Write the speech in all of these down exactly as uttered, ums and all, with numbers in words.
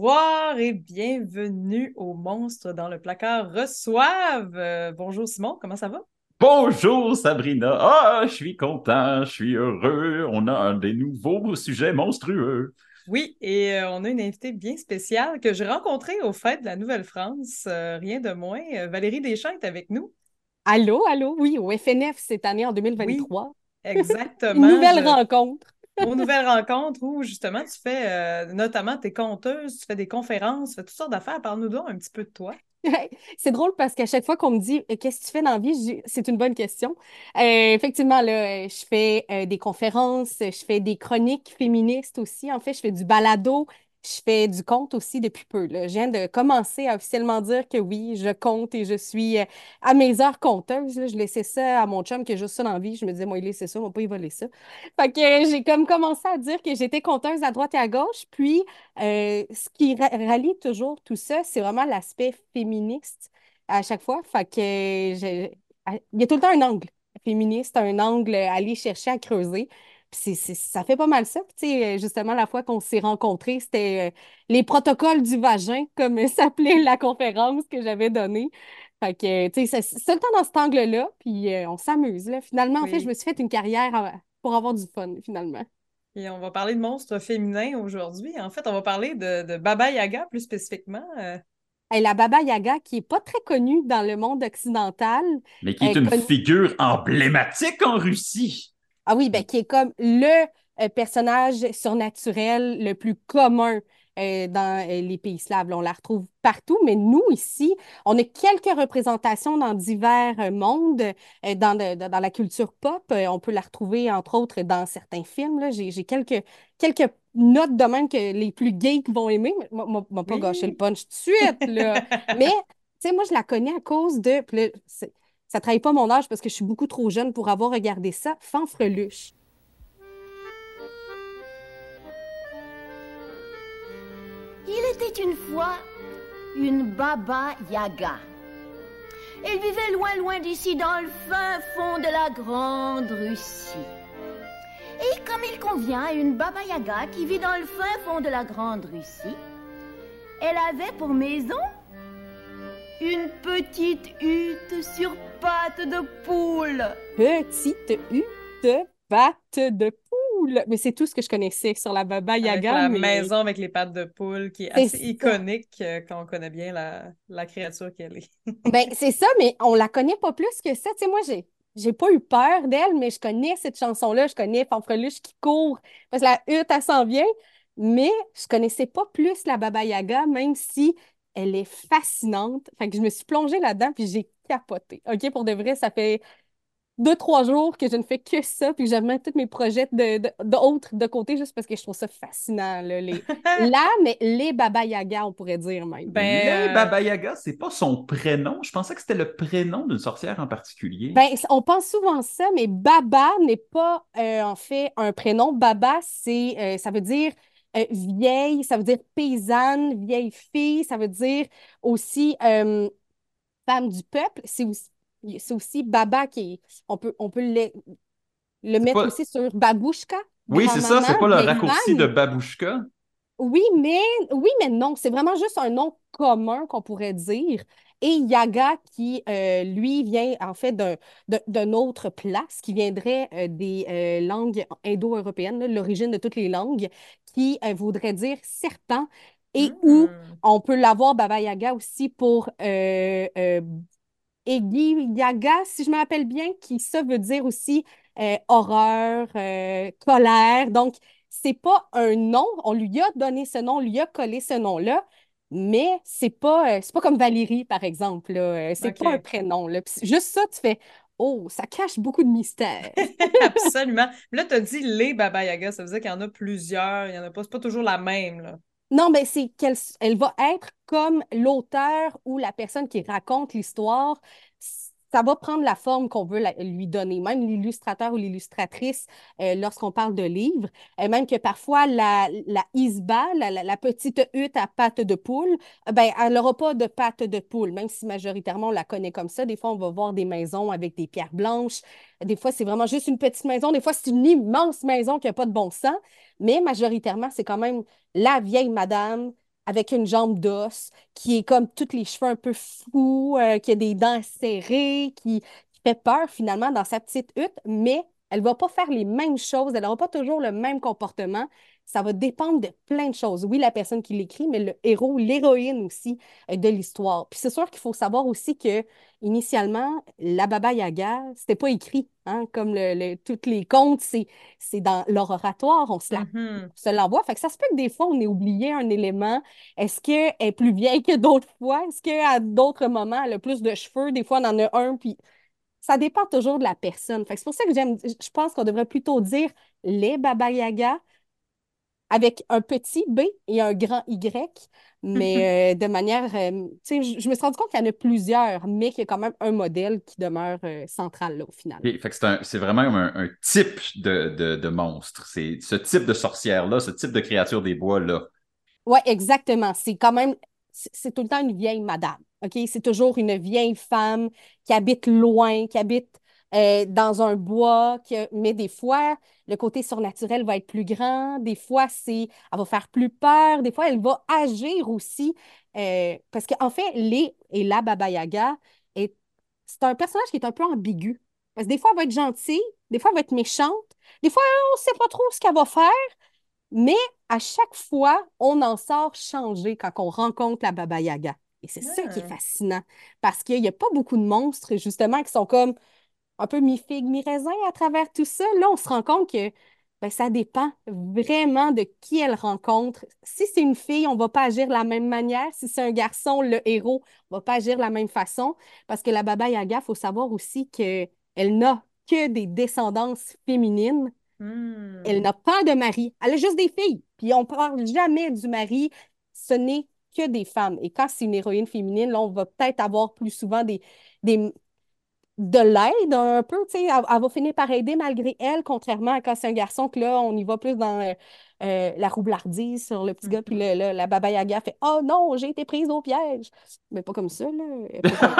bonsoir et bienvenue aux Monstres dans le placard reçoivent. Euh, bonjour Simon, comment ça va? Bonjour Sabrina. Ah, je suis content, je suis heureux. On a un des nouveaux sujets monstrueux. Oui, et euh, on a une invitée bien spéciale que j'ai rencontrée aux fêtes de la Nouvelle-France, euh, rien de moins. Euh, Valérie Deschamps est avec nous. Allô, allô, oui, au F N F cette année en Oui, deux mille vingt-trois. Une exactement. nouvelle Je... rencontre. Aux nouvelles rencontres où justement tu fais, euh, notamment tes conteuses, tu fais des conférences, tu fais toutes sortes d'affaires. Parle-nous donc un petit peu de toi. C'est drôle parce qu'à chaque fois qu'on me dit «Euh, qu'est-ce que tu fais dans la vie?» Je dis, c'est une bonne question. Euh, effectivement, là, euh, je fais euh, des conférences, je fais des chroniques féministes aussi. En fait, je fais du balado, je fais du conte aussi depuis peu, là. Je viens de commencer à officiellement dire que oui, je compte et je suis euh, à mes heures compteuses, là. Je laissais ça à mon chum qui a juste ça dans la vie. Je me disais, moi, il laissait ça, moi, pas, il va laisser ça. Fait que euh, j'ai comme commencé à dire que j'étais conteuse à droite et à gauche. Puis, euh, ce qui ra- rallie toujours tout ça, c'est vraiment l'aspect féministe à chaque fois. Fait que euh, j'ai- à- il y a tout le temps un angle féministe, un angle à aller chercher à creuser. Puis c'est, c'est- ça fait pas mal ça. Puis, tu sais, euh, justement, la fois qu'on s'est rencontrés, c'était euh, les protocoles du vagin, comme s'appelait la conférence que j'avais donnée. Fait que, tu sais, c'est c'est le temps dans cet angle-là, puis euh, on s'amuse, là. Finalement, en fait, je Oui. me suis fait une carrière euh, pour avoir du fun, finalement. Et on va parler de monstres féminins aujourd'hui. En fait, on va parler de, de Baba Yaga plus spécifiquement. Euh, Et la Baba Yaga, qui est pas très connue dans le monde occidental, Mais qui euh, est une connue- figure emblématique en Russie. ah oui, ben, qui est comme le euh, personnage surnaturel le plus commun euh, dans euh, les pays slaves. Là, on la retrouve partout, mais nous, ici, on a quelques représentations dans divers euh, mondes, euh, dans, de- dans la culture pop. Euh, on peut la retrouver, entre autres, dans certains films. Là. J'ai, j'ai quelques, quelques notes de même que les plus geeks vont aimer. Mais Moi, moi, moi, pas gâcher le oui. punch tout de suite, là. Mais, tu sais, moi, je la connais à cause de... puis là, c'est- ça ne trahit pas mon âge parce que je suis beaucoup trop jeune pour avoir regardé ça. Fanfreluche. Il était une fois une Baba Yaga. Elle vivait loin, loin d'ici, dans le fin fond de la Grande Russie. Et comme il convient à une Baba Yaga qui vit dans le fin fond de la Grande Russie, elle avait pour maison une petite hutte sur pattes de poule. Petite hutte, patte de poule. Mais c'est tout ce que je connaissais sur la Baba Avec Yaga, la mais maison avec les pattes de poule qui est c'est assez ça. iconique euh, quand on connaît bien la, la créature qu'elle est. Ben, c'est ça, mais on la connaît pas plus que ça. Tu sais, moi, j'ai, j'ai pas eu peur d'elle, mais je connais cette chanson-là. Je connais Fanfreluche qui court parce que la hutte, elle s'en vient. Mais je connaissais pas plus la Baba Yaga, même si elle est fascinante. Fait que je me suis plongée là-dedans, puis j'ai capoté. OK, pour de vrai, ça fait deux, trois jours que je ne fais que ça, puis que je mets tous mes projets de, de, d'autres de côté juste parce que je trouve ça fascinant, là. Les, là, mais les Baba Yaga, on pourrait dire même. Les Ben, euh, Baba Yaga, c'est pas son prénom. Je pensais que c'était le prénom d'une sorcière en particulier. Ben, on pense souvent ça, mais Baba n'est pas euh, en fait un prénom. Baba, c'est, euh, ça veut dire euh, vieille, ça veut dire paysanne, vieille fille, ça veut dire aussi euh, femme du peuple. C'est aussi, c'est aussi Baba qui est, on peut, on peut le, le C'est mettre pas. aussi sur Babouchka, Oui, c'est ça, grand-maman, c'est pas le vieille raccourci de manne. Babouchka. Oui, mais oui, mais non. C'est vraiment juste un nom commun qu'on pourrait dire. Et Yaga, qui, euh, lui, vient en fait d'un d'un- d'une autre place, qui viendrait euh, des euh, langues indo-européennes, là, l'origine de toutes les langues, qui euh, voudrait dire serpent, et où hmm. on peut l'avoir Baba Yaga aussi pour euh, euh, Egi Yaga, si je me rappelle bien, qui ça veut dire aussi euh, horreur, euh, colère. Donc, c'est pas un nom, on lui a donné ce nom, on lui a collé ce nom-là, mais c'est pas, euh, c'est pas comme Valérie, par exemple, là. Euh, c'est pas un OK. prénom, là. Puis juste ça, tu fais, oh, ça cache beaucoup de mystère. Absolument. Là, tu as dit les Baba Yaga, ça veut dire qu'il y en a plusieurs, il y en a pas, c'est pas toujours la même, là. Non, mais c'est qu'elle elle va être comme l'auteur ou la personne qui raconte l'histoire. Ça va prendre la forme qu'on veut la- lui donner. Même l'illustrateur ou l'illustratrice, euh, lorsqu'on parle de livres, euh, même que parfois la, la isba, la, la- la petite hutte à pattes de poule, euh, ben, elle n'aura pas de pattes de poule, même si majoritairement on la connaît comme ça. Des fois, on va voir des maisons avec des pierres blanches. Des fois, c'est vraiment juste une petite maison. Des fois, c'est une immense maison qui n'a pas de bon sens. Mais majoritairement, c'est quand même la vieille madame avec une jambe d'os, qui est comme tous les cheveux un peu fous, euh, qui a des dents serrées, qui, qui fait peur finalement dans sa petite hutte, mais elle ne va pas faire les mêmes choses, elle n'aura pas toujours le même comportement. Ça va dépendre de plein de choses. Oui, la personne qui l'écrit, mais le héros, l'héroïne aussi euh, de l'histoire. Puis c'est sûr qu'il faut savoir aussi que initialement, la Baba Yaga, c'était pas écrit, hein, comme le, le- tous les contes, c'est c'est dans leur oratoire, on se la Mhm. se l'envoie. Fait que ça se peut que des fois, on ait oublié un élément. Est-ce qu'elle est plus vieille que d'autres fois? Est-ce qu'à d'autres moments, elle a plus de cheveux? Des fois, on en a un, puis ça dépend toujours de la personne. Fait que c'est pour ça que j'aime, je pense qu'on devrait plutôt dire les Baba Yaga avec un petit B et un grand Y, mais euh, de manière, euh, tu sais, je, je me suis rendu compte qu'il y en a plusieurs, mais qu'il y a quand même un modèle qui demeure euh, central là, au final. Ok, fait que c'est un- c'est vraiment comme un, un type de, de, de monstre. C'est ce type de sorcière-là, ce type de créature des bois-là. Oui, exactement. C'est quand même, c'est c'est tout le temps une vieille madame, OK? C'est toujours une vieille femme qui habite loin, qui habite euh, dans un bois, qui a- mais des fois, le côté surnaturel va être plus grand, des fois, c'est, elle va faire plus peur, des fois, elle va agir aussi, euh, parce qu'en fait, les et la Baba Yaga, est, c'est un personnage qui est un peu ambigu. Parce que des fois, elle va être gentille, des fois, elle va être méchante, des fois, on ne sait pas trop ce qu'elle va faire. Mais à chaque fois, on en sort changé quand on rencontre la Baba Yaga. Et c'est ça qui est Ah. fascinant. Parce qu'il n'y a pas beaucoup de monstres, justement, qui sont comme un peu mi-figue, mi-raisin à travers tout ça. Là, on se rend compte que ben, ça dépend vraiment de qui elle rencontre. Si c'est une fille, on ne va pas agir de la même manière. Si c'est un garçon, le héros ne va pas agir de la même façon. Parce que la Baba Yaga, il faut savoir aussi qu'elle n'a que des descendances féminines. Elle Hmm. n'a pas de mari. Elle a juste des filles. Puis on ne parle jamais du mari. Ce n'est que des femmes. Et quand c'est une héroïne féminine, là, on va peut-être avoir plus souvent des, des, de l'aide un peu. Tu sais, elle, elle va finir par aider malgré elle, contrairement à quand c'est un garçon, que là, on y va plus dans euh, euh, la roublardise sur le petit gars. Puis Mhm. là, là, la Baba Yaga fait Oh non, j'ai été prise au piège. Mais pas comme ça, là. Elle est pas comme-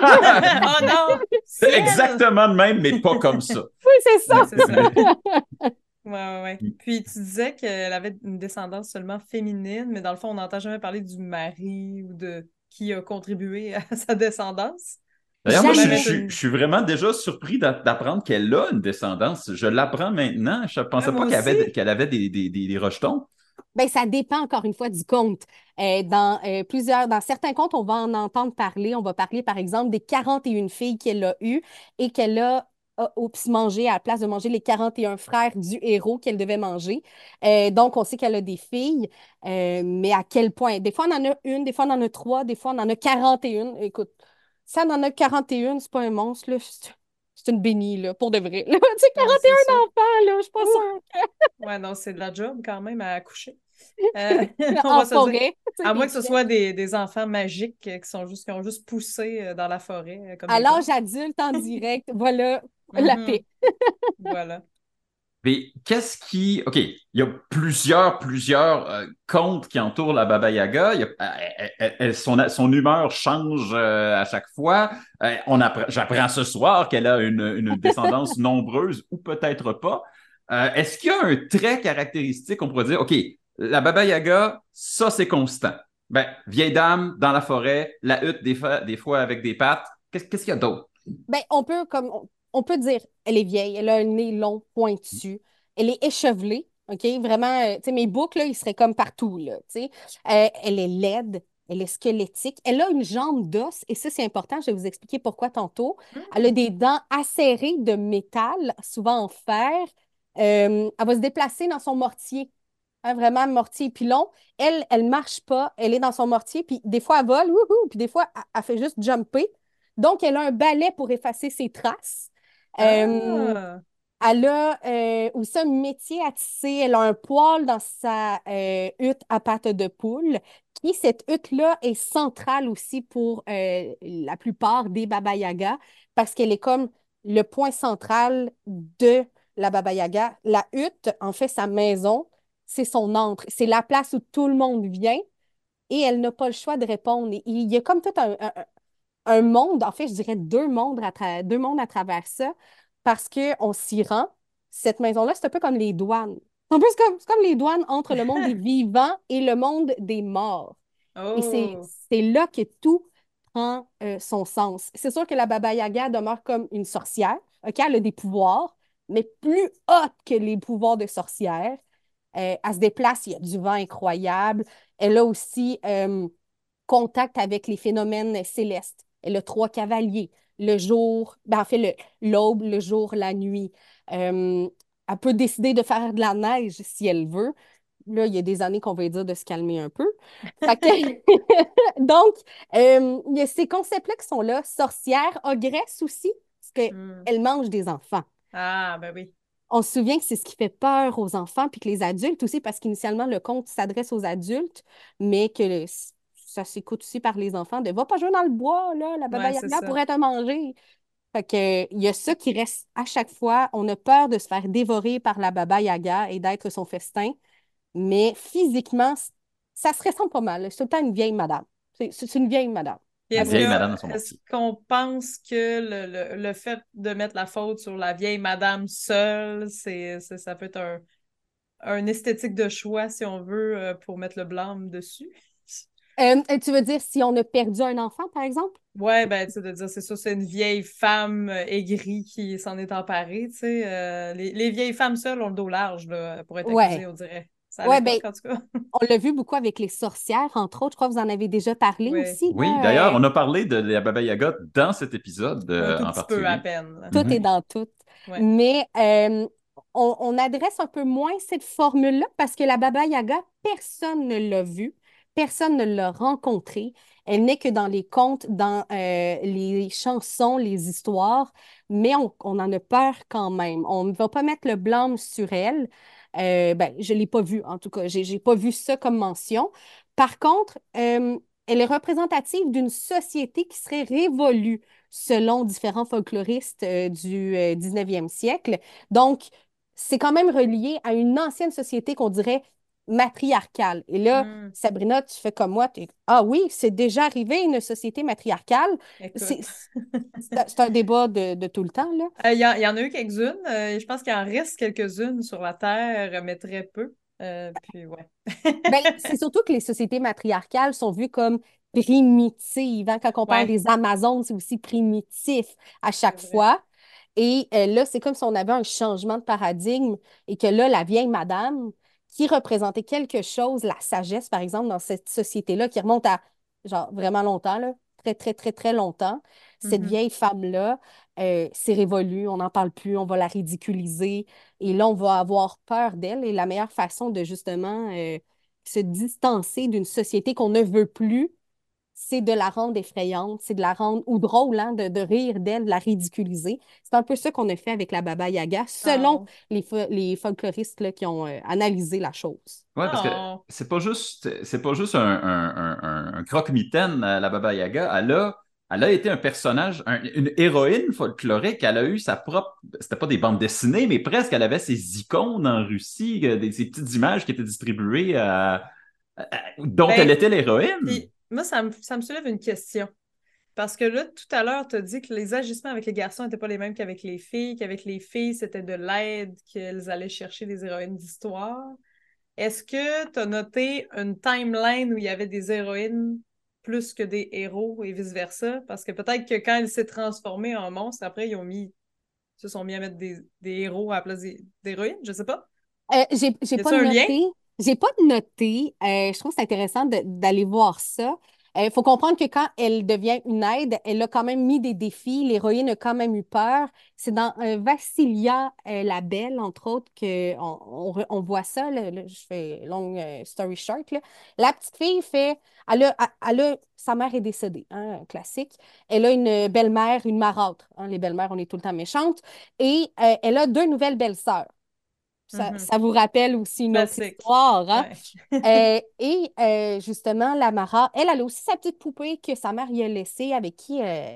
Oh non, C'est ciel! exactement le même, mais pas comme ça. Oui, c'est ça. Ouais, c'est ça. Ouais, ouais, ouais. Puis tu disais qu'elle avait une descendance seulement féminine, mais dans le fond, on n'entend jamais parler du mari ou de qui a contribué à sa descendance. Ça D'ailleurs, moi, pourrait je, même Jamais. je- être je une. suis vraiment déjà surpris d'a- d'apprendre qu'elle a une descendance. Je l'apprends maintenant. Je ne Ouais, pensais moi pas qu'elle aussi. avait, qu'elle avait des, des, des, des rejetons. Ben, ça dépend encore une fois du conte. Euh, dans, euh, plusieurs, dans certains contes, on va en entendre parler. On va parler, par exemple, des quarante et une filles qu'elle a eues et qu'elle a, a oups, mangé à la place de manger les quarante et un frères du héros qu'elle devait manger. Euh, donc, on sait qu'elle a des filles, euh, mais à quel point? Des fois, on en a une, des fois, on en a trois, des fois, on en a quarante et une. Écoute, si on en a quarante et une, c'est pas un monstre, là. C'est c'est une bénie, là, pour de vrai. Là. Tu sais, Ouais, c'est ça. quarante et un enfants, là, je suis pas Ouh! sûre. Ouais, non, c'est de la job quand même à accoucher. Euh, on En va se dire. forêt, tu sais, À moins des que ce pièges. soit des, des enfants magiques euh, qui sont juste, qui ont juste poussé euh, dans la forêt, euh, comme À des l'âge plantes. adulte, en direct, voilà la Mhm. paix. Voilà. Mais qu'est-ce qui... OK, il y a plusieurs, plusieurs euh, contes qui entourent la Baba Yaga. Il y a- elle- elle- elle- son, son humeur change euh, à chaque fois. Euh, on apprend- j'apprends ce soir qu'elle a une, une descendance nombreuse ou peut-être pas. Euh, est-ce qu'il y a un trait caractéristique qu'on pourrait dire, OK, la Baba Yaga, ça c'est constant. Ben, vieille dame dans la forêt, la hutte des fois, des fois avec des pattes. Qu'est-ce qu'est-ce qu'il y a d'autre? Ben, on peut, comme, on, on peut dire, elle est vieille, elle a un nez long, pointu, elle est échevelée, OK? Vraiment, euh, tu sais, mes boucles, là, ils seraient comme partout, là, tu sais. Euh, elle est laide, elle est squelettique, elle a une jambe d'os, et ça, c'est important, je vais vous expliquer pourquoi tantôt. Elle a Hmm. des dents acérées de métal, souvent en fer. Euh, elle va se déplacer dans son mortier. Hein, vraiment, mortier pilon. Elle, elle marche pas, elle est dans son mortier, puis des fois, elle vole, wouhou, puis des fois, elle, elle fait juste jumper. Donc, elle a un balai pour effacer ses traces. Euh, Ah! elle a euh, aussi un métier à tisser. Elle a un poêle dans sa euh, hutte à pattes de poule. Qui, cette hutte-là, est centrale aussi pour euh, la plupart des Baba Yaga parce qu'elle est comme le point central de la Baba Yaga. La hutte, en fait, sa maison, c'est son antre. C'est la place où tout le monde vient et elle n'a pas le choix de répondre. Et il y a comme tout un, un- un monde, en fait, je dirais deux mondes à, tra- deux mondes à travers ça, parce qu'on s'y rend. Cette maison-là, c'est un peu comme les douanes. C'est un peu c'est comme, c'est comme les douanes entre le monde des vivants et le monde des morts. Et c'est Oh! c'est là que tout prend euh, son sens. C'est sûr que la Baba Yaga demeure comme une sorcière, OK? Elle a des pouvoirs, mais plus hautes que les pouvoirs de sorcière. Euh, elle se déplace, il y a du vent incroyable. Elle a aussi euh, contact avec les phénomènes célestes. Elle a trois cavaliers. Le jour, ben, en fait, le- l'aube, le jour, la nuit. Euh, Elle peut décider de faire de la neige si elle veut. Là, il y a des années qu'on va lui dire de se calmer un peu. Fait que, donc, euh, il y a ces concepts-là qui sont là. Sorcière, ogresse aussi, parce Hmm. qu'elle mange des enfants. Ah, ben oui. On se souvient que c'est ce qui fait peur aux enfants, puis que les adultes aussi, parce qu'initialement, le conte s'adresse aux adultes, mais que le- ça s'écoute aussi par les enfants de va pas jouer dans le bois, là, la baba Ouais, c'est Yaga ça. pourrait te manger. Fait que, il y a ça qui reste à chaque fois. On a peur de se faire dévorer par la baba Yaga et d'être son festin, mais physiquement, c- ça se ressemble pas mal. C'est tout le temps une vieille madame. C'est c'est une vieille madame. Puis Une est-ce vieille Après ça, madame dans son que est-ce mortier. qu'on pense que le, le, le fait de mettre la faute sur la vieille madame seule, c'est, c'est- ça peut être un, un esthétique de choix, si on veut, euh, pour mettre le blâme dessus? euh, tu veux dire si on a perdu un enfant, par exemple? Ouais, ben, tu sais, de dire, c'est ça, c'est une vieille femme euh, aigrie qui s'en est emparée, tu sais. euh, les, les vieilles femmes seules ont le dos large, là, pour être accusées, Ouais. on dirait. C'est à Ouais, ben, l'époque, en tout cas. on l'a vu beaucoup avec les sorcières, entre autres. Je crois que vous en avez déjà parlé Ouais, aussi, Oui, là. d'ailleurs, Euh, on a parlé de la Baba Yaga dans cet épisode un euh, tout en petit peu à particulier. peine, là. tout est Mhm. dans tout. Ouais. Mais euh, on, on adresse un peu moins cette formule-là parce que la Baba Yaga, personne ne l'a vue, personne ne l'a rencontrée. Elle n'est que dans les contes, dans euh, les chansons, les histoires, mais on, on en a peur quand même. On ne va pas mettre le blâme sur elle. Euh, ben, je ne l'ai pas vue, en tout cas. Je n'ai pas vu ça comme mention. Par contre, euh, elle est représentative d'une société qui serait révolue selon différents folkloristes euh, du euh, dix-neuvième siècle. Donc, c'est quand même relié à une ancienne société qu'on dirait matriarcale. Et là, Hmm. Sabrina, tu fais comme moi, t'es, ah oui, c'est déjà arrivé une société matriarcale. C'est Écoute. c'est un c'est un débat de, de tout le temps, là. Euh, Il y, en il y en a eu quelques-unes. euh, je pense qu'il en reste quelques-unes sur la Terre, mais très peu. Euh, puis, ouais. Ben, c'est surtout que les sociétés matriarcales sont vues comme primitives, hein. Quand on parle Ouais, des Amazones, c'est aussi primitif à c'est chaque vrai. fois. Et euh, là, c'est comme si on avait un changement de paradigme et que là, la vieille madame qui représentait quelque chose, la sagesse, par exemple, dans cette société-là, qui remonte à, genre, vraiment longtemps, là, très, très, très, très longtemps, cette Mhm. vieille femme-là, euh, s'est révolue, on n'en parle plus, on va la ridiculiser et là, on va avoir peur d'elle. Et la meilleure façon de, justement, euh, se distancer d'une société qu'on ne veut plus, c'est de la rendre effrayante, c'est de la rendre, ou drôle, hein, de, de rire d'elle, de la ridiculiser. C'est un peu ça qu'on a fait avec la Baba Yaga, selon Oh. les, fo- les folkloristes là, qui ont euh, analysé la chose. Ouais, parce que Oh. c'est pas juste, c'est pas juste un, un, un, un- un croque-mitaine, euh, la Baba Yaga. Elle a, elle a été un personnage, un- une héroïne folklorique. Elle a eu sa propre, c'était pas des bandes dessinées, mais presque, elle avait ses icônes en Russie, euh, des, ces petites images qui étaient distribuées, euh, euh, dont elle Ben, était l'héroïne. puis, moi, ça me, ça me soulève une question. Parce que là, tout à l'heure, tu as dit que les agissements avec les garçons n'étaient pas les mêmes qu'avec les filles, qu'avec les filles, c'était de l'aide, qu'elles allaient chercher des héroïnes d'histoire. Est-ce que tu as noté une timeline où il y avait des héroïnes plus que des héros et vice-versa? Parce que peut-être que quand elle s'est transformée en monstre, après, ils ont mis, se sont mis à mettre des, des héros à la place des- d'héroïnes, je sais pas. Euh, j'ai, j'ai Y pas a-t-il un lien? noté. J'ai pas noté. Euh, je trouve que c'est intéressant de- d'aller voir ça. Il faut comprendre que quand elle devient une aide, elle a quand même mis des défis. L'héroïne a quand même eu peur. C'est dans euh, Vassilia euh, la Belle, entre autres, qu'on on, on- on voit ça. Là, Là, je fais long euh, story short. Là. La petite fille fait. Elle a, elle a- sa mère est décédée, hein, classique. Elle a une belle-mère, une marâtre. Hein, les belles-mères, on est tout le temps méchantes. Et euh, elle a deux nouvelles belles-sœurs. Ça, Mhm. ça vous rappelle aussi une autre Classique. histoire, hein? Ouais. Euh, et euh, justement, la Mara, elle, elle a aussi sa petite poupée que sa mère y a laissée, avec qui euh,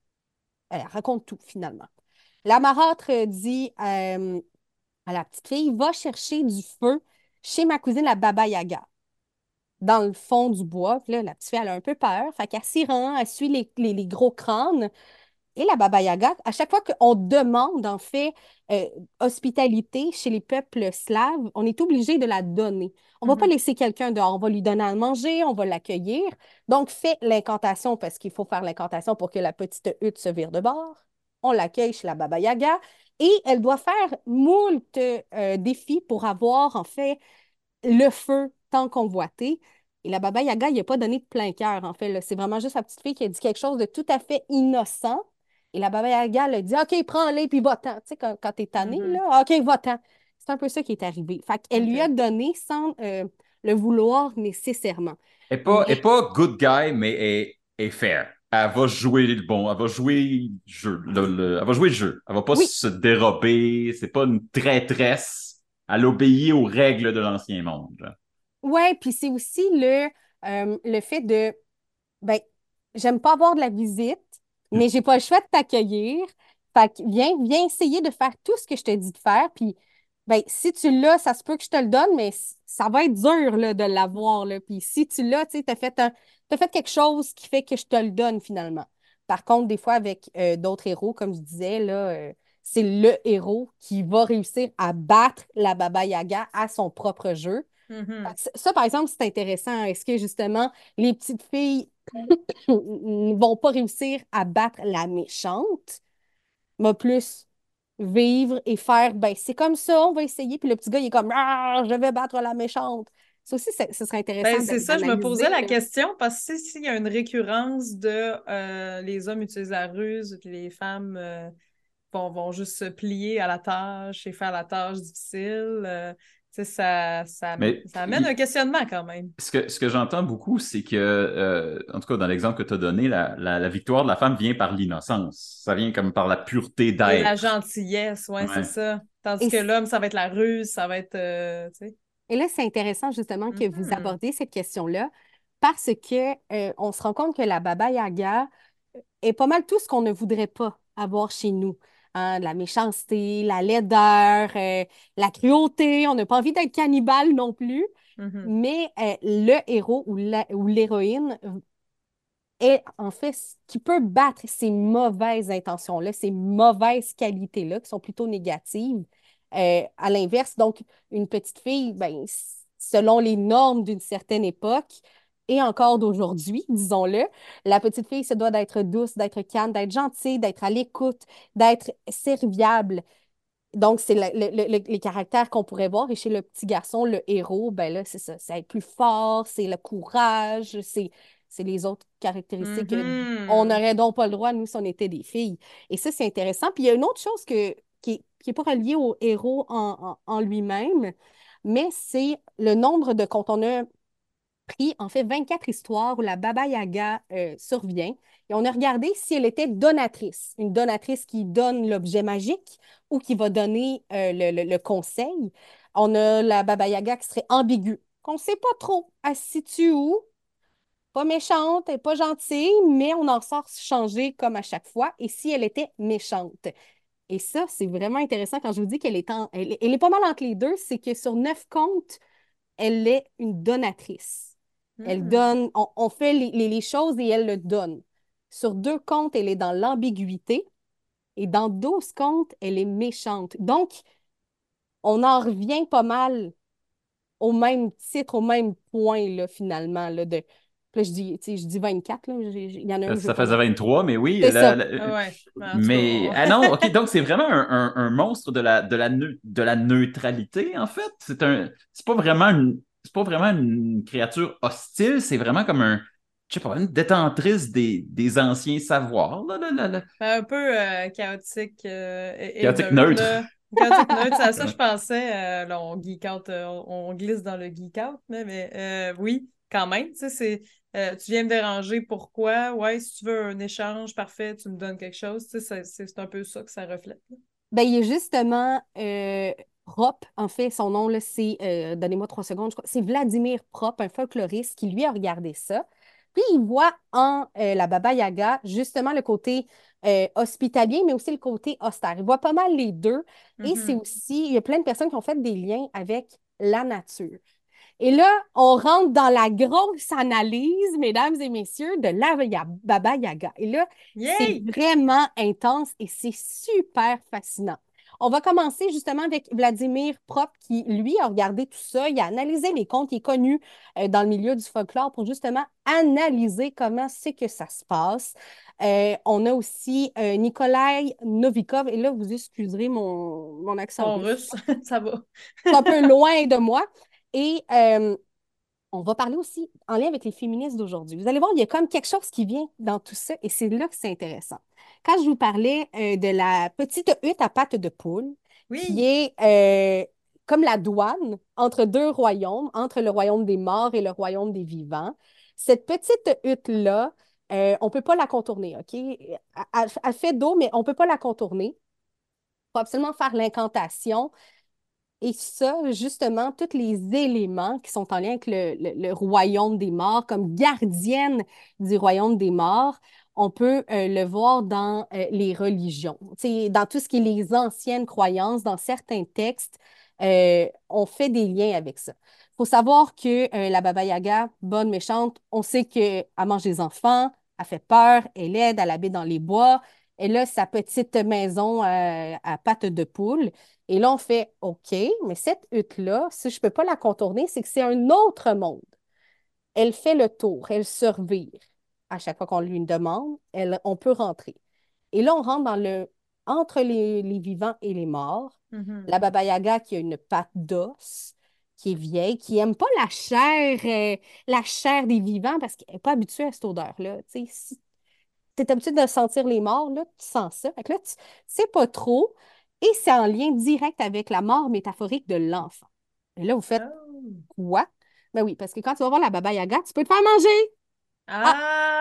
elle raconte tout, finalement. La marâtre euh, dit euh, à la petite fille, va chercher du feu chez ma cousine, la Baba Yaga, dans le fond du bois. Puis là, la petite fille, elle a un peu peur. Fait qu'elle s'y rend, elle suit les, les- les gros crânes. Et la Baba Yaga, à chaque fois qu'on demande, en fait, euh, hospitalité chez les peuples slaves, on est obligé de la donner. On ne va pas Mhm. laisser quelqu'un dehors, on va lui donner à manger, on va l'accueillir. Donc, fais l'incantation parce qu'il faut faire l'incantation pour que la petite hutte se vire de bord. On l'accueille chez la Baba Yaga et elle doit faire moult euh, défis pour avoir, en fait, le feu tant convoité. Et la Baba Yaga, il n'a pas donné de plein cœur, en fait. Là. C'est vraiment juste la petite fille qui a dit quelque chose de tout à fait innocent. Et la Baba Yaga, elle a dit OK, prends-les, puis va-t'en. Tu sais, quand, quand t'es tanné, Mhm. là, OK, va-t'en. C'est un peu ça qui est arrivé. Fait qu'elle lui a OK. donné sans euh, le vouloir nécessairement. Elle n'est pas, elle est Mais pas good guy, mais elle est fair. Elle va jouer le bon, elle va jouer le jeu. le- le- elle va jouer le jeu. Elle va pas oui, se dérober. C'est pas une traîtresse. Elle obéit aux règles de l'ancien monde. Genre. ouais, puis c'est aussi le, euh, le fait de ben, j'aime pas avoir de la visite, mais j'ai pas le choix de t'accueillir. Fait que viens, viens essayer de faire tout ce que je te dis de faire. Puis, ben, si tu l'as, ça se peut que je te le donne, mais c- ça va être dur là, de l'avoir. Là. Puis, si tu l'as, tu sais, t'as fait un, t'as fait quelque chose qui fait que je te le donne finalement. Par contre, des fois, avec euh, d'autres héros, comme je disais, là, euh, c'est le héros qui va réussir à battre la Baba Yaga à son propre jeu. Fait Mhm. que Ça, ça, par exemple, c'est intéressant. Est-ce que justement, les petites filles ne vont pas réussir à battre la méchante, mais plus vivre et faire, ben c'est comme ça, on va essayer. Puis le petit gars, il est comme, ah, je vais battre la méchante. Ça aussi, ça- ce serait Ben, intéressant c'est de- ça, je me posais d'analyser, la là. question parce que si- s'il y a une récurrence de euh, les hommes utilisent la ruse, puis les femmes euh, vont, vont juste se plier à la tâche et faire la tâche difficile, euh, tu sais, ça, ça, Mais ça amène un il- questionnement quand même. ce que, ce que j'entends beaucoup, c'est que, euh, en tout cas, dans l'exemple que tu as donné, la, la, la victoire de la femme vient par l'innocence. Ça vient comme par la pureté Et la d'être. gentillesse, ouais, c'est Ouais. ça. Tandis Et, que c- l'homme, ça va être la ruse, ça va être, euh, tu sais. et là, c'est intéressant justement que vous Mhm. abordiez cette question-là parce que euh, on se rend compte que la Baba Yaga est pas mal tout ce qu'on ne voudrait pas avoir chez nous. Hein, la méchanceté, la laideur, euh, la cruauté. On n'a pas envie d'être cannibale non plus. Mhm. Mais euh, le héros ou la- ou l'héroïne est en fait ce qui peut battre ces mauvaises intentions-là, ces mauvaises qualités-là qui sont plutôt négatives. Euh, à l'inverse, donc, une petite fille, ben, s- selon les normes d'une certaine époque et encore d'aujourd'hui, disons-le, la petite fille se doit d'être douce, d'être calme, d'être gentille, d'être à l'écoute, d'être serviable. Donc, c'est le- le- le- les caractères qu'on pourrait voir. Et chez le petit garçon, le héros, ben là, c'est ça. C'est être plus fort, c'est le courage, c'est c'est les autres caractéristiques que on Mhm. n'aurait donc pas le droit, nous, si on était des filles. Et ça, c'est intéressant. Puis il y a une autre chose que, qui est, qui est pas reliée au héros en, en, en lui-même, mais c'est le nombre de, quand on a pris en fait vingt-quatre histoires où la Baba Yaga euh, survient et on a regardé si elle était donatrice, une donatrice qui donne l'objet magique ou qui va donner euh, le, le- le conseil. On a la Baba Yaga qui serait ambiguë, qu'on ne sait pas trop. Elle se situe où? Pas méchante, elle est pas gentille, mais on en sort changé comme à chaque fois. Et si elle était méchante? Et ça, c'est vraiment intéressant quand je vous dis qu'elle est, en- elle, elle est pas mal entre les deux, c'est que sur neuf contes, elle est une donatrice. Elle Mhm. donne, on, on fait les, les- les choses et elle le donne. Sur deux comptes, elle est dans l'ambiguïté et dans douze comptes, elle est méchante. Donc, on en revient pas mal au même titre, au même point, là, finalement. Là, de, là, je dis, tu sais, je dis vingt-quatre, là, j'ai- j'ai- il y en a un Euh, que je veux Ça pas faisait dire. vingt-trois, mais oui. C'est la- ça. la- Ah ouais. Mais en tout cas, mais, on- ah non, OK, donc c'est vraiment un, un- un monstre de la, de la, neu- de la neutralité, en fait. C'est un, c'est pas vraiment une, c'est pas vraiment une créature hostile, c'est vraiment comme un, je sais pas, une détentrice des, des anciens savoirs, là, là, là, là. un peu euh, chaotique euh, et, et Chaotique neutre, neutre. là. Chaotique neutre, c'est à ça que je pensais. Euh, là, on geek out, euh, on, on glisse dans le geek out, mais, mais euh, oui, quand même. Tu sais, c'est, euh, tu viens me déranger, pourquoi? Ouais, si tu veux un échange, parfait, tu me donnes quelque chose. Tu sais, c'est c'est- c'est un peu ça que ça reflète. Ben, il est justement euh, Prop, en fait, son nom, là, c'est, euh, donnez-moi trois secondes, je crois, c'est Vladimir Prop, un folkloriste qui, lui, a regardé ça. Puis, il voit en euh, la Baba Yaga, justement, le côté euh, hospitalier, mais aussi le côté austère. Il voit pas mal les deux. Et c'est Mhm. aussi, il y a plein de personnes qui ont fait des liens avec la nature. Et là, on rentre dans la grosse analyse, mesdames et messieurs, de la Ya- Baba Yaga. Et là, c'est Yay! vraiment intense et c'est super fascinant. On va commencer justement avec Vladimir Prop, qui, lui, a regardé tout ça. Il a analysé les contes. Il est connu euh, dans le milieu du folklore pour justement analyser comment c'est que ça se passe. Euh, on a aussi euh, Nikolai Novikov. Et là, vous excuserez mon, mon accent En russe. russe, ça va. C'est un peu loin de moi. Et euh, on va parler aussi en lien avec les féministes d'aujourd'hui. Vous allez voir, il y a comme quelque chose qui vient dans tout ça et c'est là que c'est intéressant. Quand je vous parlais euh, de la petite hutte à pattes de poule, qui Oui. est euh, comme la douane entre deux royaumes, entre le royaume des morts et le royaume des vivants, cette petite hutte-là, euh, on ne peut pas la contourner, OK? Elle, elle- elle fait d'eau, mais on ne peut pas la contourner. Il faut absolument faire l'incantation. Et ça, justement, tous les éléments qui sont en lien avec le, le- le royaume des morts, comme gardienne du royaume des morts, on peut euh, le voir dans euh, les religions. Tu sais, dans tout ce qui est les anciennes croyances, dans certains textes, euh, on fait des liens avec ça. Il faut savoir que euh, la Baba Yaga, bonne, méchante, on sait qu'elle mange des enfants, elle fait peur, elle aide, elle habite dans les bois, elle a sa petite maison euh, à pattes de poule. Et là, on fait OK, mais cette hutte-là, si je ne peux pas la contourner, c'est que c'est un autre monde. Elle fait le tour, elle survit. À chaque fois qu'on lui demande, elle, on peut rentrer. Et là, on rentre dans le entre les, les vivants et les morts. Mhm. La Baba Yaga qui a une patte d'os, qui est vieille, qui n'aime pas la chair, euh, la chair des vivants parce qu'elle n'est pas habituée à cette odeur-là. Tu sais, si tu es habitué de sentir les morts, là, tu sens ça. Fait que là, tu sais pas trop. Et c'est en lien direct avec la mort métaphorique de l'enfant. Et là, vous faites Oh. quoi? Ben oui, parce que quand tu vas voir la Baba Yaga, tu peux te faire manger. Ah,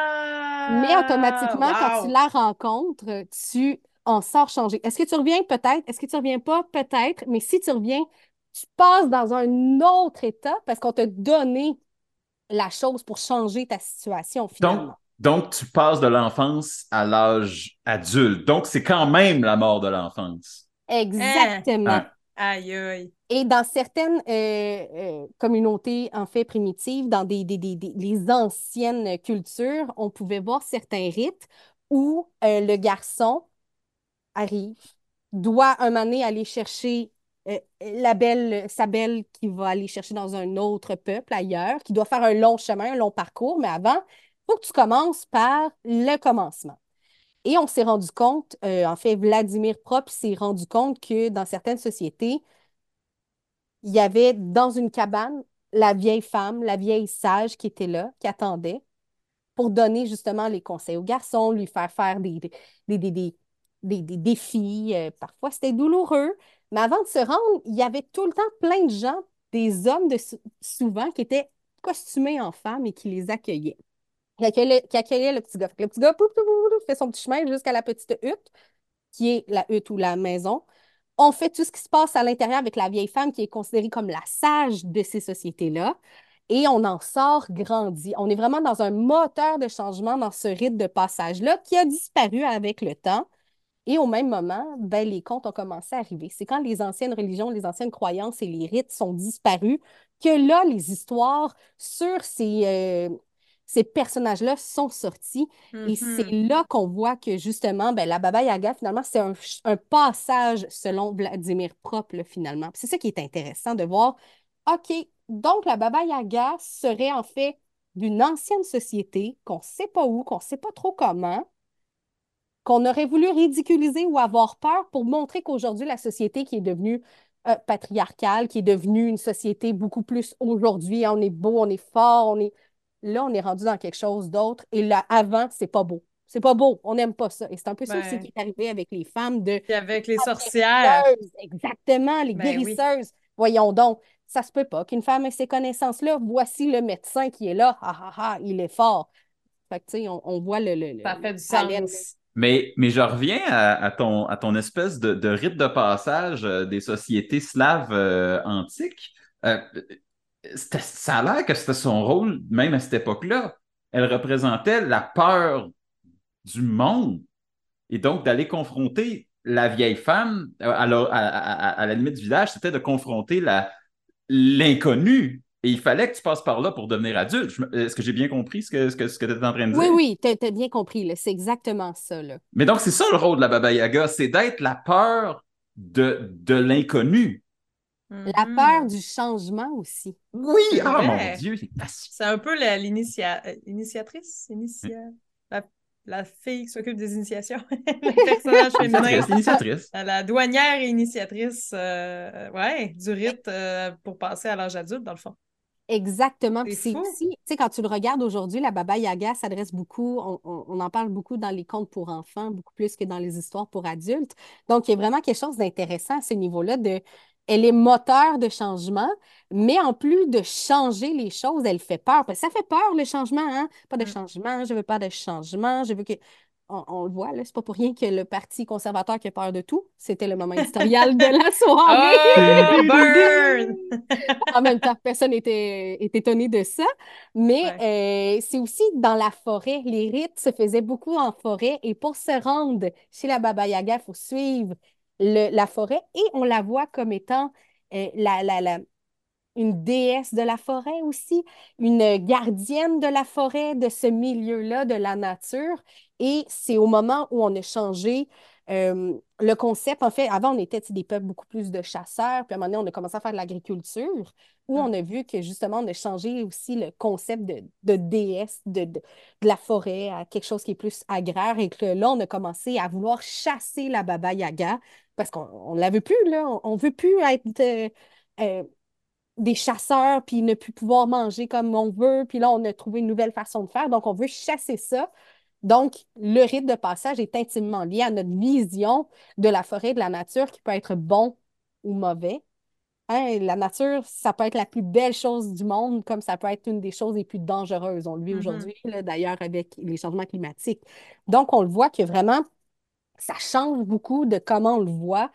mais Ah! automatiquement, quand tu Wow! la rencontres, tu en sors changé. Est-ce que tu reviens? Peut-être. Est-ce que tu reviens pas? Peut-être. Mais si tu reviens, tu passes dans un autre état parce qu'on t'a donné la chose pour changer ta situation Donc, finalement. donc, tu passes de l'enfance à l'âge adulte. Donc, c'est quand même la mort de l'enfance. Hein? Exactement. Hein? Aïe, aïe. Et dans certaines euh, euh, communautés, en fait, primitives, dans des, des- des- des- les anciennes cultures, on pouvait voir certains rites où euh, le garçon arrive, doit un moment donné aller chercher euh, la belle, sa belle qui va aller chercher dans un autre peuple ailleurs, qui doit faire un long chemin, un long parcours, mais avant, il faut que tu commences par le commencement. Et on s'est rendu compte, euh, en fait, Vladimir Prop s'est rendu compte que dans certaines sociétés, il y avait dans une cabane la vieille femme, la vieille sage qui était là, qui attendait pour donner justement les conseils aux garçons, lui faire faire des, des, des, des, des, des- des défis. Euh, parfois, c'était douloureux. Mais avant de se rendre, il y avait tout le temps plein de gens, des hommes de sou- souvent, qui étaient costumés en femmes et qui les accueillaient. Qui accueillait, qui accueillait le petit gars. Fait que le petit gars pouf, pouf, pouf, pouf, fait son petit chemin jusqu'à la petite hutte, qui est la hutte ou la maison. On fait tout ce qui se passe à l'intérieur avec la vieille femme qui est considérée comme la sage de ces sociétés-là. Et on en sort grandi. On est vraiment dans un moteur de changement dans ce rite de passage-là qui a disparu avec le temps. Et au même moment, ben, les contes ont commencé à arriver. C'est quand les anciennes religions, les anciennes croyances et les rites sont disparus que là, les histoires sur ces, euh, ces personnages-là sont sortis. Et c'est Mhm. là qu'on voit que justement, ben, la Baba Yaga, finalement, c'est un, ch- un passage selon Vladimir Prop, là, finalement. Puis c'est ça qui est intéressant de voir. OK, donc la Baba Yaga serait en fait d'une ancienne société qu'on ne sait pas où, qu'on ne sait pas trop comment qu'on aurait voulu ridiculiser ou avoir peur pour montrer qu'aujourd'hui, la société qui est devenue euh, patriarcale, qui est devenue une société beaucoup plus aujourd'hui, on est beau, on est fort, on est... Là, on est rendu dans quelque chose d'autre. Et là, avant, c'est pas beau. C'est pas beau. On n'aime pas ça. Et c'est un peu ça aussi qui Ben, est arrivé avec les femmes de puis avec les ah, sorcières. guérisseuses. Exactement, les Ben oui. guérisseuses. Voyons donc, ça se peut pas qu'une femme ait ces connaissances-là. Voici le médecin qui est là. Ah, ah, ah, il est fort. Fait que, tu sais, on, on voit le, le, le, Ça le fait du parallèle. sens. Mais, mais je reviens à, à ton, à ton espèce de, de rite de passage euh, des sociétés slaves euh, antiques. Euh, c'était- Ça a l'air que c'était son rôle, même à cette époque-là. Elle représentait la peur du monde. Et donc, d'aller confronter la vieille femme, euh, à la, à- à- à la limite du village, c'était de confronter la, l'inconnu. et il fallait que tu passes par là pour devenir adulte. Je me- Est-ce que j'ai bien compris ce que, ce que, ce que tu étais en train de Oui, dire? oui, t'as, t'as bien compris, là. C'est exactement ça, là. Mais donc, c'est ça le rôle de la Baba Yaga, c'est d'être la peur de, de l'inconnu. La peur Mhm. du changement aussi. Oui, C'est ah mon vrai. Dieu, c'est facile. C'est un peu la- l'initia... euh, l'initiatrice, initia... la... la fille qui s'occupe des initiations, le personnage féminin, L'initiatrice, l'initiatrice. euh, la douanière et initiatrice euh, ouais, du rite euh, pour passer à l'âge adulte, dans le fond. Exactement. Puis C'est c'est fou. aussi, tu sais, quand tu le regardes aujourd'hui, la Baba Yaga s'adresse beaucoup, on, on- on en parle beaucoup dans les contes pour enfants, beaucoup plus que dans les histoires pour adultes. Donc, il y a vraiment quelque chose d'intéressant à ce niveau-là de, elle est moteur de changement, mais en plus de changer les choses, elle fait peur. Parce que ça fait peur, le changement, hein? Pas de Mm. changement, je veux pas de changement, je veux que... On, on le voit, là, c'est pas pour rien que le Parti conservateur qui a peur de tout, c'était le moment éditorial de la soirée. Oh, burn! En même temps, personne n'était est étonné de ça. Mais Ouais. euh, c'est aussi dans la forêt. Les rites se faisaient beaucoup en forêt. Et pour se rendre chez la Baba Yaga, il faut suivre le- la forêt. Et on la voit comme étant euh, la, la, la- une déesse de la forêt aussi, une gardienne de la forêt, de ce milieu-là, de la nature. Et c'est au moment où on a changé euh, le concept. En fait, avant, on était tu sais, des peuples beaucoup plus de chasseurs, puis à un moment donné, on a commencé à faire de l'agriculture, où Mm. on a vu que justement, on a changé aussi le concept de, de déesse de, de, de la forêt à quelque chose qui est plus agraire, et que là, on a commencé à vouloir chasser la Baba Yaga, parce qu'on ne la veut plus, là. On ne veut plus être... euh, euh, des chasseurs, puis ne plus pouvoir manger comme on veut. Puis là, on a trouvé une nouvelle façon de faire. Donc, on veut chasser ça. Donc, le rite de passage est intimement lié à notre vision de la forêt, de la nature, qui peut être bon ou mauvais. Hein, la nature, ça peut être la plus belle chose du monde, comme ça peut être une des choses les plus dangereuses. On le vit Mhm. aujourd'hui, là, d'ailleurs, avec les changements climatiques. Donc, on le voit que vraiment, ça change beaucoup de comment on le voit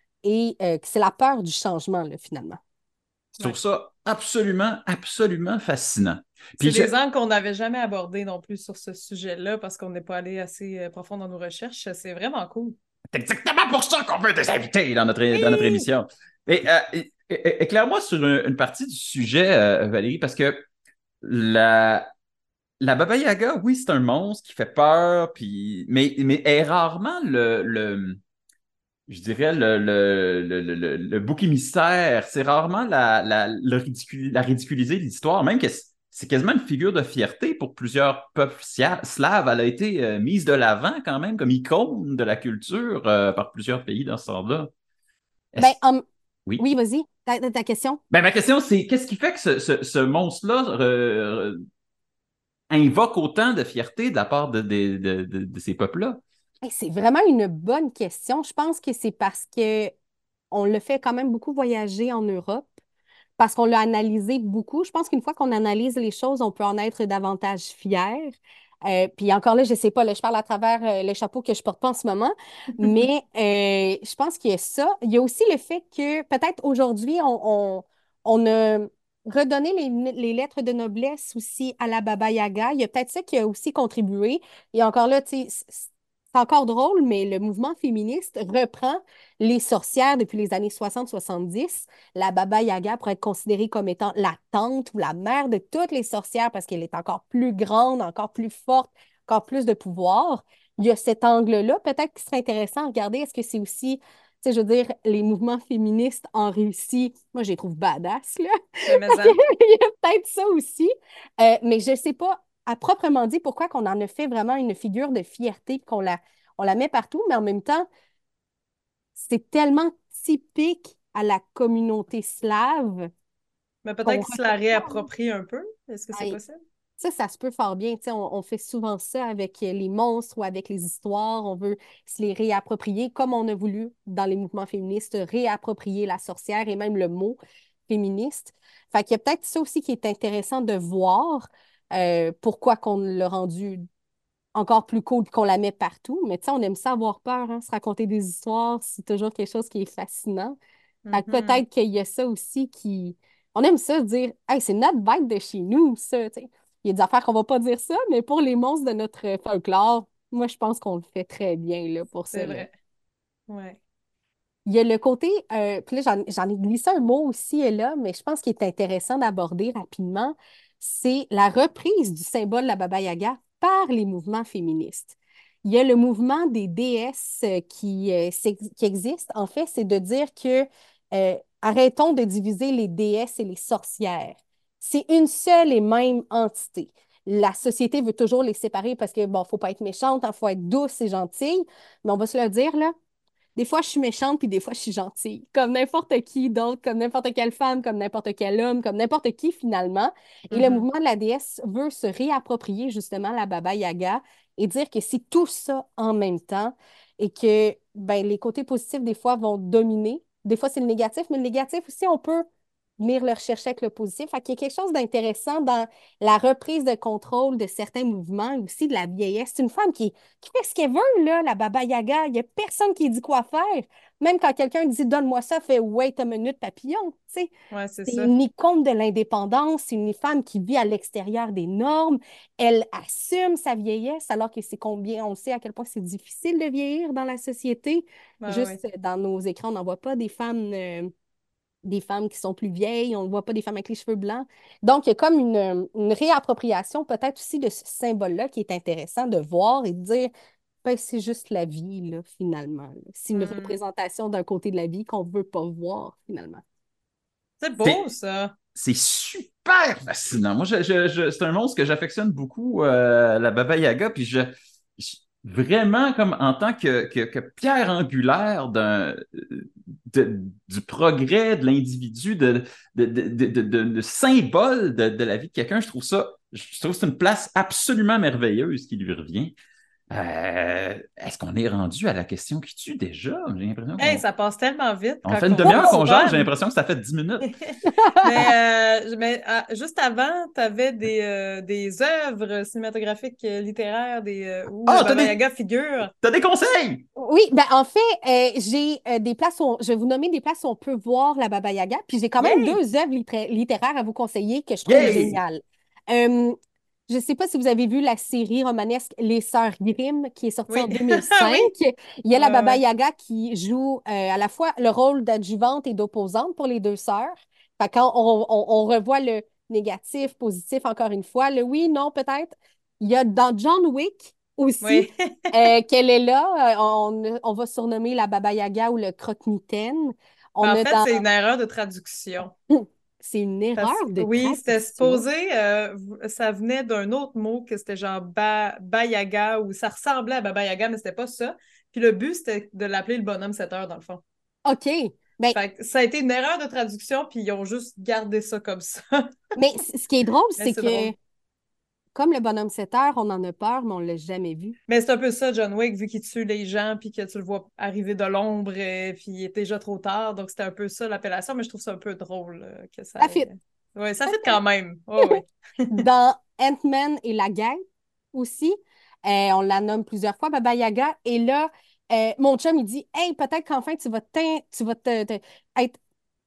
et euh, que c'est la peur du changement, là, finalement. Je trouve Ouais. ça absolument, absolument fascinant. C'est Puis je, des angles qu'on n'avait jamais abordés non plus sur ce sujet-là parce qu'on n'est pas allé assez euh, profond dans nos recherches. C'est vraiment cool. c'est exactement pour ça qu'on veut des invités dans notre, dans notre Oui! émission. Et, euh, é- é- éclaire-moi sur une, une partie du sujet, euh, Valérie, parce que la, la Baba Yaga, oui, c'est un monstre qui fait peur, puis, mais, mais est rarement le, le, je dirais, le, le, le, le, le- le bouc émissaire. C'est rarement la, la, le ridiculi- la ridiculiser l'histoire, même que c- c'est quasiment une figure de fierté pour plusieurs peuples sia- slaves. Elle a été euh, mise de l'avant quand même comme icône de la culture euh, par plusieurs pays dans ce temps-là. Ben, Est-ce... hum, Oui. oui, vas-y, ta, ta- ta question. Ben, ma question, c'est qu'est-ce qui fait que ce, ce, ce monstre-là euh, invoque autant de fierté de la part de, de, de, de- de ces peuples-là? Hey, c'est vraiment une bonne question. Je pense que c'est parce que on le fait quand même beaucoup voyager en Europe, parce qu'on l'a analysé beaucoup. Je pense qu'une fois qu'on analyse les choses, on peut en être davantage fier. Euh, puis encore là, je sais pas, là, je parle à travers euh, le chapeau que je porte pas en ce moment, mais euh, je pense qu'il y a ça. Il y a aussi le fait que peut-être aujourd'hui, on, on, on a redonné les, les lettres de noblesse aussi à la Baba Yaga. Il y a peut-être ça qui a aussi contribué. Et encore là, tu sais, c- c'est encore drôle, mais le mouvement féministe reprend les sorcières depuis les années soixante soixante-dix. La Baba Yaga pourrait être considérée comme étant la tante ou la mère de toutes les sorcières parce qu'elle est encore plus grande, encore plus forte, encore plus de pouvoir. Il y a cet angle-là. Peut-être qu'il serait intéressant à regarder. Est-ce que c'est aussi, tu sais, je veux dire, les mouvements féministes en Russie, moi, je les trouve badass, là. Mais, mais Il hein, y a peut-être ça aussi. Euh, mais je ne sais pas à proprement dit pourquoi qu'on en a fait vraiment une figure de fierté, puis qu'on la, on la met partout, mais en même temps, c'est tellement typique à la communauté slave mais qu'on peut-être qu'ils se la refait ça, hein. réapproprient un peu. Est-ce que c'est Hey, possible? ça, ça se peut fort bien. Tu sais, on, on fait souvent ça avec les monstres ou avec les histoires. On veut se les réapproprier, comme on a voulu dans les mouvements féministes, réapproprier la sorcière et même le mot féministe. Fait qu'il y a peut-être ça aussi qui est intéressant de voir euh, pourquoi qu'on l'a rendu encore plus cool qu'on la met partout. Mais tu sais, on aime ça avoir peur, hein, se raconter des histoires, c'est toujours quelque chose qui est fascinant. Fait que Mhm. peut-être qu'il y a ça aussi qui... On aime ça dire, hey, c'est notre bête de chez nous, ça, tu sais. Il y a des affaires qu'on va pas dire ça, mais pour les monstres de notre folklore, moi, je pense qu'on le fait très bien, là, pour C'est ça, là. vrai. Ouais. Il y a le côté, euh, puis là, j'en, j'en ai glissé un mot aussi et là, mais je pense qu'il est intéressant d'aborder rapidement, c'est la reprise du symbole de la Baba Yaga par les mouvements féministes. Il y a le mouvement des déesses euh, qui, euh, s'ex- qui existe. En fait, c'est de dire que euh, arrêtons de diviser les déesses et les sorcières. C'est une seule et même entité. La société veut toujours les séparer parce que, bon, faut pas être méchante, il faut être douce et gentille, mais on va se le dire, là, des fois, je suis méchante, puis des fois, je suis gentille. Comme n'importe qui d'autre, comme n'importe quelle femme, comme n'importe quel homme, comme n'importe qui, finalement. Et le Mhm. mouvement de la déesse veut se réapproprier, justement, la Baba Yaga et dire que c'est tout ça en même temps et que ben, les côtés positifs, des fois, vont dominer. Des fois, c'est le négatif, mais le négatif aussi, on peut venir le rechercher avec le positif. Fait qu'il y a quelque chose d'intéressant dans la reprise de contrôle de certains mouvements et aussi de la vieillesse. C'est une femme qui qui fait ce qu'elle veut, là, la Baba Yaga. Il n'y a personne qui dit quoi faire. Même quand quelqu'un dit donne-moi ça, fait wait a minute, papillon. Tu sais, Ouais, c'est c'est ça. une icône de l'indépendance. C'est une femme qui vit à l'extérieur des normes. Elle assume sa vieillesse, alors que c'est combien, on sait à quel point c'est difficile de vieillir dans la société. Ouais, ouais. Juste dans nos écrans, on n'en voit pas des femmes. euh, des femmes qui sont plus vieilles, on ne voit pas des femmes avec les cheveux blancs. Donc, il y a comme une, une réappropriation peut-être aussi de ce symbole-là qui est intéressant de voir et de dire, ben, c'est juste la vie, là, finalement. là. C'est une Hmm. représentation d'un côté de la vie qu'on ne veut pas voir, finalement. C'est C'est beau, ça. c'est super fascinant. Moi, je, je- je- c'est un monstre que j'affectionne beaucoup, euh, la Baba Yaga, puis je, je- vraiment comme en tant que, que, que pierre angulaire d'un, de- du progrès de l'individu, de, de, de, de, de- de- de symbole de, de la vie de quelqu'un, je trouve ça, je trouve que c'est une place absolument merveilleuse qui lui revient. Euh, est-ce qu'on est rendu à la question qui tue déjà? J'ai l'impression Hey, qu'on ça passe tellement vite on quand fait une on a demi-heure du qu'on jase, j'ai fun. l'impression que ça fait dix minutes. Mais, euh, mais ah, juste avant, tu avais des, euh, des œuvres cinématographiques euh, littéraires des, euh, où le Ah, t'as Baba des, Yaga figure. t'as des conseils! Oui, ben en fait, euh, j'ai euh, des places où on- je vais vous nommer des places où on peut voir la Baba Yaga, puis j'ai quand même Yay! deux œuvres littré- littéraires à vous conseiller que je trouve Yay! géniales. Euh, je ne sais pas si vous avez vu la série romanesque Les Sœurs Grimm qui est sortie en Oui. deux mille cinq. Oui. Il y a la Ouais, Baba ouais. Yaga qui joue euh, à la fois le rôle d'adjuvante et d'opposante pour les deux sœurs. Fait que quand on, on- on revoit le négatif, positif, encore une fois, le oui, non, peut-être. Il y a dans John Wick aussi. Oui. Euh, qu'elle est là, euh, on, on va surnommer la Baba Yaga ou le croque-mitaine. Ben, On en a fait, dans. c'est une erreur de traduction. C'est une erreur Parce que de oui, c'était traduction. supposé, euh, v- ça venait d'un autre mot que c'était genre ba, Bayaga ou ça ressemblait à Baba Yaga, mais c'était pas ça. Puis le but, c'était de l'appeler le bonhomme sept heures, dans le fond. OK. Ben, Fait que ça a été une erreur de traduction, puis ils ont juste gardé ça comme ça. mais c- ce qui est drôle, Mais c'est c'est drôle. que comme le bonhomme sept heures, on en a peur, mais on ne l'a jamais vu. Mais c'est un peu ça, John Wick, vu qu'il tue les gens, puis que tu le vois arriver de l'ombre, et puis il est déjà trop tard. Donc c'était un peu ça l'appellation, mais je trouve ça un peu drôle euh, que ça Ça ait... fit. Ouais, ça fait quand même. Oh, ouais. Dans Ant-Man et la guêpe aussi, euh, on la nomme plusieurs fois, Baba Yaga. Et là, euh, mon chum, il dit, hey, peut-être qu'enfin, tu vas, t'in- tu vas te, te- être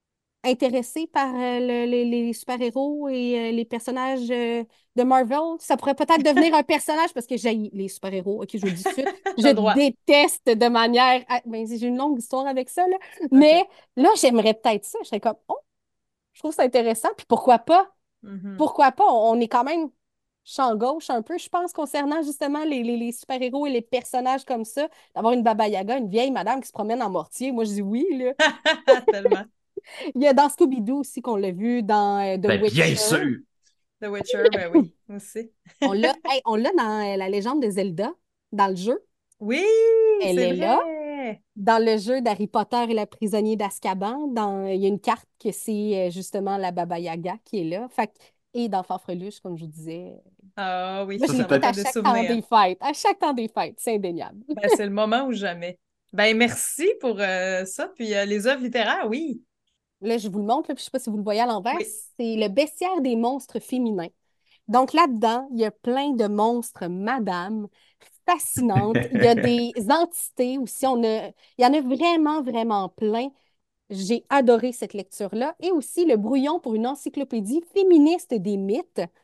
intéressé par euh, le- les, les super-héros et euh, les personnages euh, de Marvel. Ça pourrait peut-être devenir un personnage parce que j'ai les super-héros. OK, je vous le dis tout de suite. Je T'as le droit. déteste de manière. ah, ben, j'ai une longue histoire avec ça, là. OK. Mais là, j'aimerais peut-être ça. Je serais comme, oh, je trouve ça intéressant. Puis pourquoi pas? Mhm. Pourquoi pas? On, on est quand même champ gauche un peu, je pense, concernant justement les, les, les super-héros et les personnages comme ça. D'avoir une Baba Yaga, une vieille madame qui se promène en mortier. Moi, je dis oui, là. Tellement. Il y a dans Scooby-Doo aussi qu'on l'a vu, dans euh, The Ben, bien Witcher. sûr! The Witcher, ben oui, aussi. On l'a hey, on l'a dans euh, la légende de Zelda, dans le jeu. Oui, Elle c'est est là. vrai. Dans le jeu d'Harry Potter et le prisonnier d'Azkaban, dans... il y a une carte que c'est euh, justement la Baba Yaga qui est là. Fait que- Et dans Fanfreluche, comme je vous disais. Ah oui, Moi, Ça, je c'est ça l'écoute rappelle à peut-être. des chaque temps souvenirs. des fêtes. À chaque temps des fêtes. C'est indéniable. Ben, c'est le moment ou jamais. Ben, merci pour euh, ça. Puis euh, les œuvres littéraires, oui. Là, je vous le montre, là, puis je ne sais pas si vous le voyez à l'envers. Oui. C'est le bestiaire des monstres féminins. Donc là-dedans, il y a plein de monstres madame fascinantes. Il y a des entités aussi. On a... Il y en a vraiment, vraiment plein. J'ai adoré cette lecture-là. Et aussi le brouillon pour une encyclopédie féministe des mythes.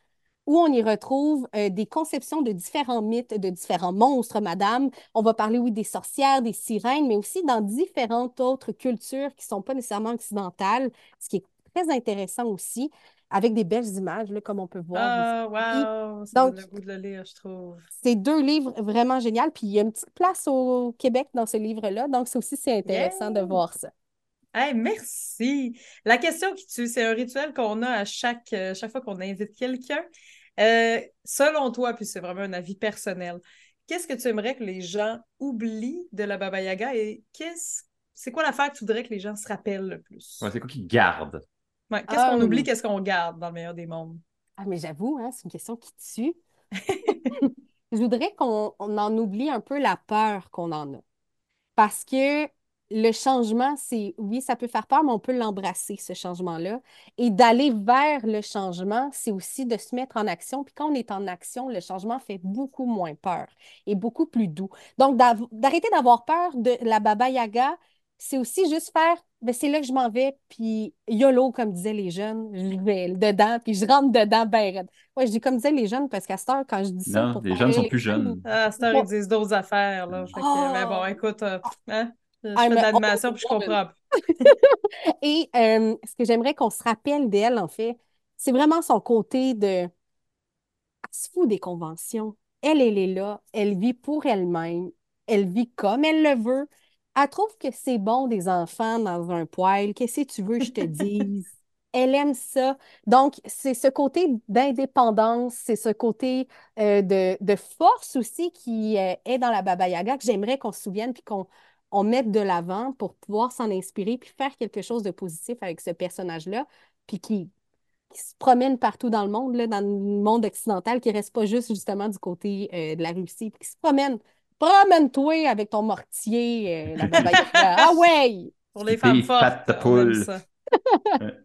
où on y retrouve euh, des conceptions de différents mythes, de différents monstres, madame. On va parler, oui, des sorcières, des sirènes, mais aussi dans différentes autres cultures qui ne sont pas nécessairement occidentales, ce qui est très intéressant aussi, avec des belles images, là, comme on peut voir ici. Ah, wow! Ça donne Donc, le goût de le lire, je trouve. c'est deux livres vraiment géniaux. Puis il y a une petite place au Québec dans ce livre-là. Donc, c'est aussi c'est Yeah! intéressant de voir ça. Hey, merci! La question qui tue, c'est un rituel qu'on a à chaque, euh, chaque fois qu'on invite quelqu'un. Euh, selon toi, puis c'est vraiment un avis personnel, qu'est-ce que tu aimerais que les gens oublient de la Baba Yaga et qu'est-ce, c'est quoi l'affaire que tu voudrais que les gens se rappellent le plus? Ouais, c'est quoi qui garde? Ouais, qu'est-ce qu'on oublie, Hum. qu'est-ce qu'on garde dans le meilleur des mondes? Ah, mais j'avoue, hein, c'est une question qui tue. Je voudrais qu'on on en oublie un peu la peur qu'on en a. Parce que le changement, c'est, oui, ça peut faire peur, mais on peut l'embrasser, ce changement-là. Et d'aller vers le changement, c'est aussi de se mettre en action. Puis quand on est en action, le changement fait beaucoup moins peur et beaucoup plus doux. Donc, d'av- d'arrêter d'avoir peur de la Baba Yaga, c'est aussi juste faire, ben, c'est là que je m'en vais, puis YOLO, comme disaient les jeunes, je vais dedans, puis je rentre dedans, ben raide. Ouais, je dis comme disaient les jeunes, parce qu'à cette heure, quand je dis ça Non, pour les faire jeunes rire sont les plus jeunes, jeunes. Ah, à cette heure, ils bon, disent d'autres affaires, là. Fait que, mais bon, oh, écoute, euh, pff, hein, je I'm fais de an old l'animation puis je woman. comprends. Et euh, ce que j'aimerais qu'on se rappelle d'elle, en fait, c'est vraiment son côté de... Elle se fout des conventions. Elle, elle est là. Elle vit pour elle-même. Elle vit comme elle le veut. Elle trouve que c'est bon des enfants dans un poêle. Qu'est-ce que tu veux que je te dise? Elle aime ça. Donc, c'est ce côté d'indépendance, c'est ce côté euh, de, de force aussi qui euh, est dans la Baba Yaga que j'aimerais qu'on se souvienne puis qu'on on mette de l'avant pour pouvoir s'en inspirer puis faire quelque chose de positif avec ce personnage-là, puis qui, qui se promène partout dans le monde, là, dans le monde occidental, qui ne reste pas juste justement du côté euh, de la Russie, puis qui se promène. Promène-toi avec ton mortier, euh, la Baba Yaga. Ah ouais! Pour les femmes Skippy, fortes, patte de on aime poule. ça. Ouais.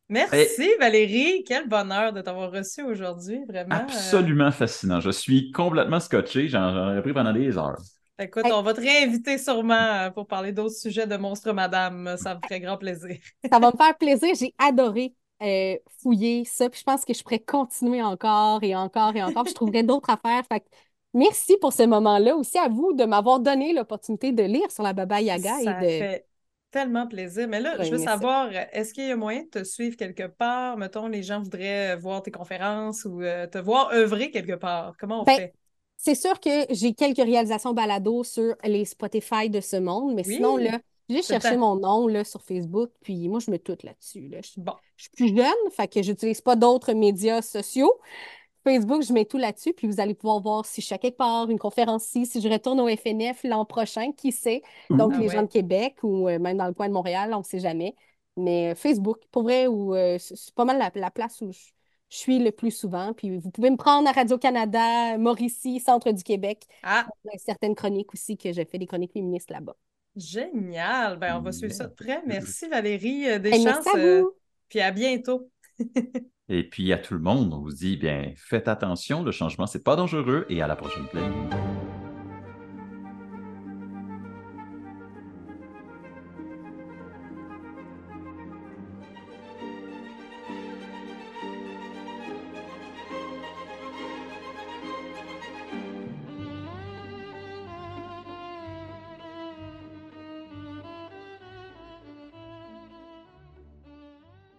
Et Merci Valérie, quel bonheur de t'avoir reçu aujourd'hui, vraiment. euh, absolument fascinant. Je suis complètement scotché. J'en j'en ai pris pendant des heures. Écoute, Hey, on va te réinviter sûrement euh, pour parler d'autres sujets de Monstre Madame. Ça me ferait grand plaisir. ça va me faire plaisir. J'ai adoré euh, fouiller ça, puis je pense que je pourrais continuer encore et encore et encore. Puis je trouverais d'autres affaires. Fait que merci pour ce moment-là. Aussi à vous de m'avoir donné l'opportunité de lire sur la Baba Yaga et Ça de... fait tellement plaisir. Mais là, je veux aimer ça. savoir, est-ce qu'il y a moyen de te suivre quelque part? Mettons, les gens voudraient voir tes conférences ou euh, te voir œuvrer quelque part. Comment on Ben, fait? c'est sûr que j'ai quelques réalisations balado sur les Spotify de ce monde, mais sinon, Oui, là, j'ai juste tout le cherché temps. mon nom là, sur Facebook, puis moi, je mets tout là-dessus. Là. Je, Bon, je suis plus jeune, fait que j'utilise pas d'autres médias sociaux. Facebook, je mets tout là-dessus, puis vous allez pouvoir voir si je suis à quelque part, une conférence ici, si je retourne au F N F l'an prochain, qui sait. Ouh. Donc, ah les gens de ouais. Québec ou euh, même dans le coin de Montréal, on ne sait jamais. Mais euh, Facebook, pour vrai, où, euh, c'est c'est pas mal la, la place où je, je suis le plus souvent. Puis vous pouvez me prendre à Radio-Canada, Mauricie, Centre du Québec. Ah, Il y a certaines chroniques aussi que j'ai fait des chroniques féministes là-bas. génial. Ben, on va suivre ça de près. Merci Valérie euh, Et merci Deschamps. à euh, vous! puis à bientôt. Et puis à tout le monde, on vous dit, bien, faites attention, le changement, c'est pas dangereux et à la prochaine plaine.